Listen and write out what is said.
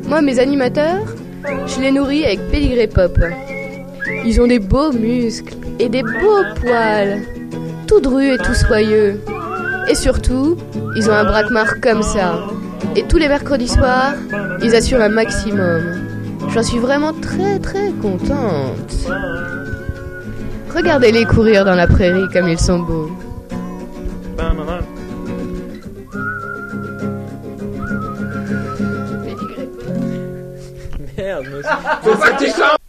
Moi, mes animateurs, je les nourris avec Pédigré Pop. Ils ont des beaux muscles et des beaux poils, tout drus et tout soyeux. Et surtout, ils ont un braquemar comme ça. Et tous les mercredis soirs, ils assurent un maximum. J'en suis vraiment très très contente. Regardez-les courir dans la prairie comme ils sont beaux. Merde, Faut pas que tu chantes.